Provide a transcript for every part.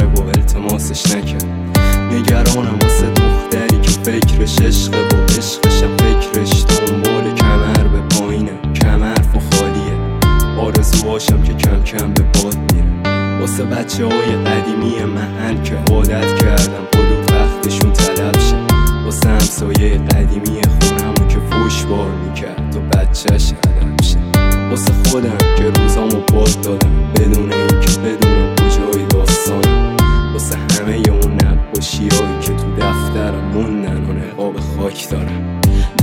و التماسش نکرد. نگرانم واسه دختری که فکرش عشقه و عشقشم فکرش دنبال کمر به پایینه، کمر و خالیه. آرزوهاشم که کم کم به باد میره. واسه بچه های قدیمی محل که عادت کردم حدود وقتشون طلب شه. واسه همسایه قدیمی خونمون که فوش بار میکرد و بچهش هدف شه. واسه خودم که روزامو باد دادم بدون این که بدونم کجای داستانم. واسه همه اون نقاشیایی که تو دفترم موندن و نقاب خاک دارم.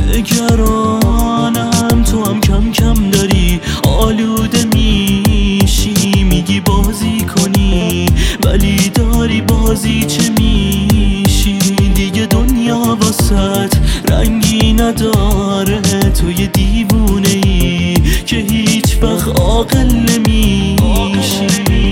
نگرانم تو هم کم کم داری آلوده میشی، میگی بازی کنی ولی داری بازی چه میشی. دیگه دنیا واسط رنگی نداره، تو یه دیوونه ای که هیچ وقت عاقل نمیشی.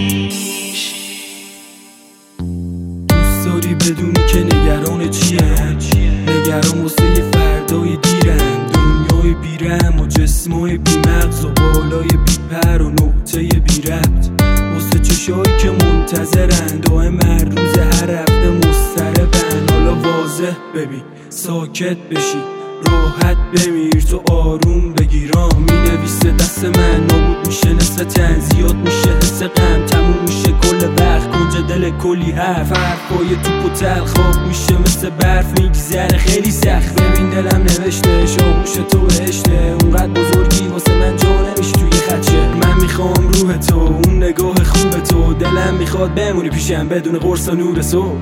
دوست داری بدونی که نگران چیم؟ نگران واسه فردای دیرم، دنیای بیرم و جسمای بی مغز و بالای بی پر و نقطه بی ربط. واسه چشایی که منتظرن دائم هر روز هر هفته مضطربن. حالا واضح ببین ساکت بشی راحت بمیر تو آروم بگیرام. می نویسه دست من نابود میشه نصف تن، زیاد میشه حس غم، تموم میشه کل وقت کنج دل کلی حرف. حرفای توپ و تل خواب میشه مثل برف میگذره خیلی سخت. ببین دلم نوشته شاهوش تو بهشته، اونقدر بزرگی واسه من جا نمیشه توی خدشه. من میخوام روح تو اون نگاه خوب تو، دلم میخواد بمونی پیشم بدون قرص و نور صبح.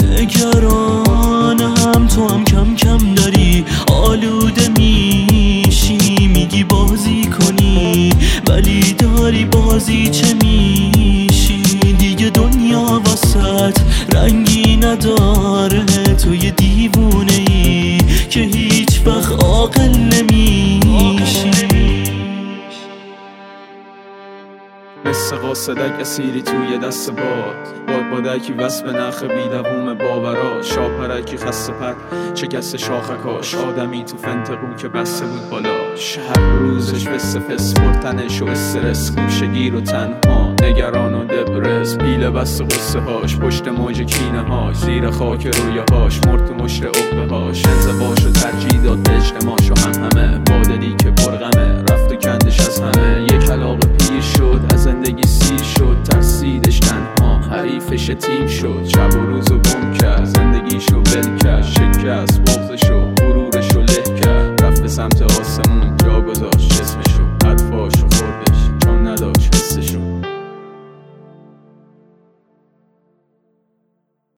نگرانم تو هم کم کم داری آلوده میشی، میگی بازی کنی ولی داری بازی چه میشی. دیگه دنیا واسط رنگی نداره، تو یه دیوونه ای که هیچ وقت عاقل نمیشی. مثل قاصدک اسیری توی دست بادکی وصف نخ بیدووم باورا. شاپرکی خسته پر شکست شاخکاش، آدمی تو فنتقو که بسته بود بالاش. هر روزش فس فس پرتنش و استرس، گوشگیر و تنها نگران و دبرس. پیله بست قصه هاش پشت موج کینه هاش، زیر خاک رویه هاش مرد تو مشت عقبه هاش. انزواش و ترجیح داد به اجتماعش و همه بادلی که پرغمه رفت و کندش از همه. یک علاقه پیر شد از زندگی سیر شد، ترسیدش تنها حریفش تیم شد. شب و روزو گم کرد زندگیشو ول کرد، شکست بغضشو غرورشو له کرد. رفت به سمت آسمون جا گذاشت